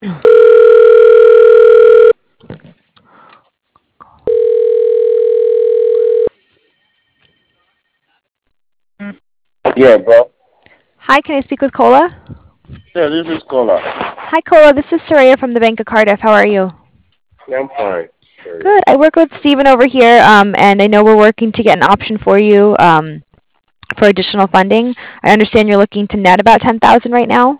Yeah, bro. Hi, can I speak with Cola? Yeah, this is Cola. Hi, Cola. This is Soraya from the Bank of Cardiff. How are you? Yeah, I'm fine. Good. I work with Steven over here, and I know we're working to get an option for you for additional funding. I understand you're looking to net about 10,000 right now.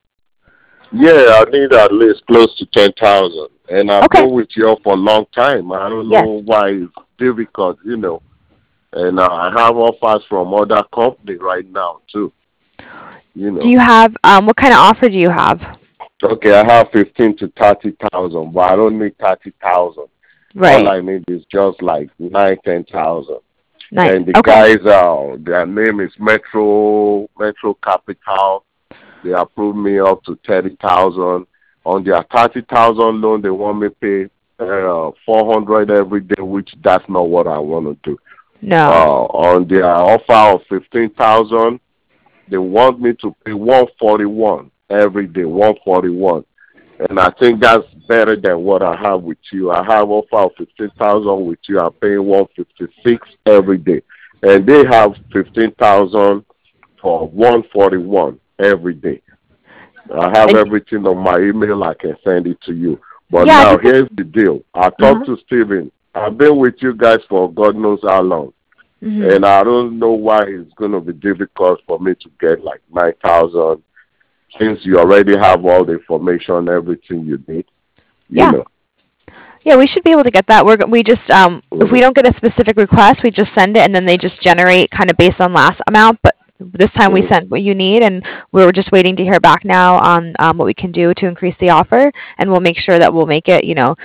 Yeah, I need at least close to 10,000, and I've Okay. been with you for a long time. I don't Yes. know why it's difficult, you know. And I have offers from other companies right now too, you Do know. you have what kind of offer do you have? Okay, I have 15 to 30,000, but I don't need 30,000. All Right. I need is just like 9, 10,000. Nice. And the Okay. guys, their name is Metro Capital. They approved me up to 30,000. On their 30,000 loan, they want me to pay 400 every day, which that's not what I want to do. No. On their offer of 15,000, they want me to pay 141 every day, 141. And I think that's better than what I have with you. I have offer of 15,000 with you. I'm paying 156 every day, and they have 15,000 for 141 every day. I have And everything on my email. I can send it to you. But yeah, I now think this. here's the deal. I talked Uh-huh. to Steven. I've been with you guys for God knows how long, Mhm. and I don't know why it's going to be difficult for me to get like 9,000 since you already have all the information, everything you need. You Yeah. know. Yeah, we should be able to get that. We just if we Mhm. don't get a specific request, we just send it and then they just generate kind of based on last amount. But this time we Mhm. sent what you need, and we're just waiting to hear back now on what we can do to increase the offer, and we'll make sure that we'll make it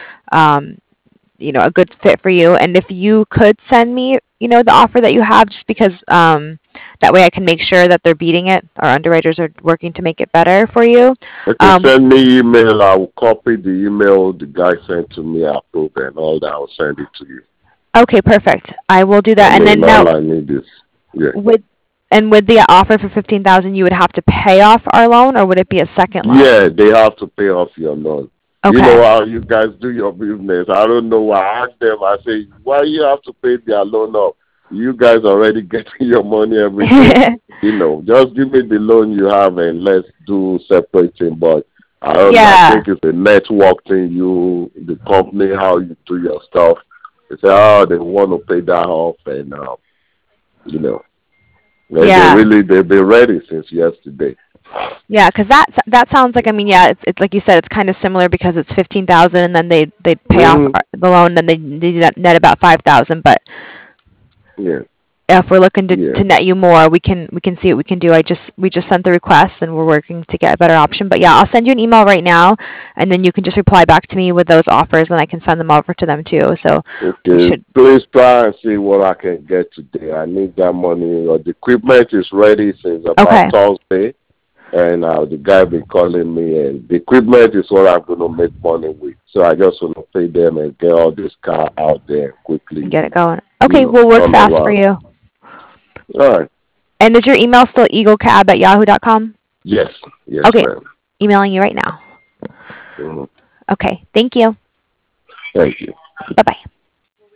a good fit for you. And if you could send me the offer that you have, just because that way I can make sure that they're beating it. Our underwriters are working to make it better for you. Okay, Um, send me email. I will copy the email the guy sent to me, approve and all that. I'll send it to you. okay, perfect. I will do I that. And then mean, now all I need is, yeah. with with the offer for 15,000, you would have to pay off our loan, or would it be a second loan? Yeah, they have to pay off your loan. You Okay. know how you guys do your business. I don't know why. I ask them, I say, why you have to pay their loan off? You guys already getting your money every day. You know, just give me the loan you have and let's do separate thing. But I don't know. I Yeah. think it's a network thing. You, the company, how you do your stuff. They say, oh, they want to pay that off, and you know, Yeah. they've been ready since yesterday. Yeah, because that sounds like, I mean, yeah, it's like you said, it's kind of similar because it's 15,000 and then they pay off Mm-hmm. the loan, then they net about 5,000. But Yeah, if we're looking yeah. to net you more, we can see what we can do. We just sent the request and we're working to get a better option. But yeah, I'll send you an email right now, and then you can just reply back to me with those offers, and I can send them over to them too. So we Okay, should. please try and see what I can get today. I need that money. The equipment is ready since about Okay. Thursday, and the guy been calling me, and the equipment is what I'm going to make money with. So I just want to pay them and get all this car out there quickly, And get it going. you Okay, know, we'll work turn fast for around. you. All right. And is your email still eaglecab@yahoo.com? Yes, yes, Okay, ma'am. emailing you right now. Mhm. Okay, thank you. Thank you. Bye bye.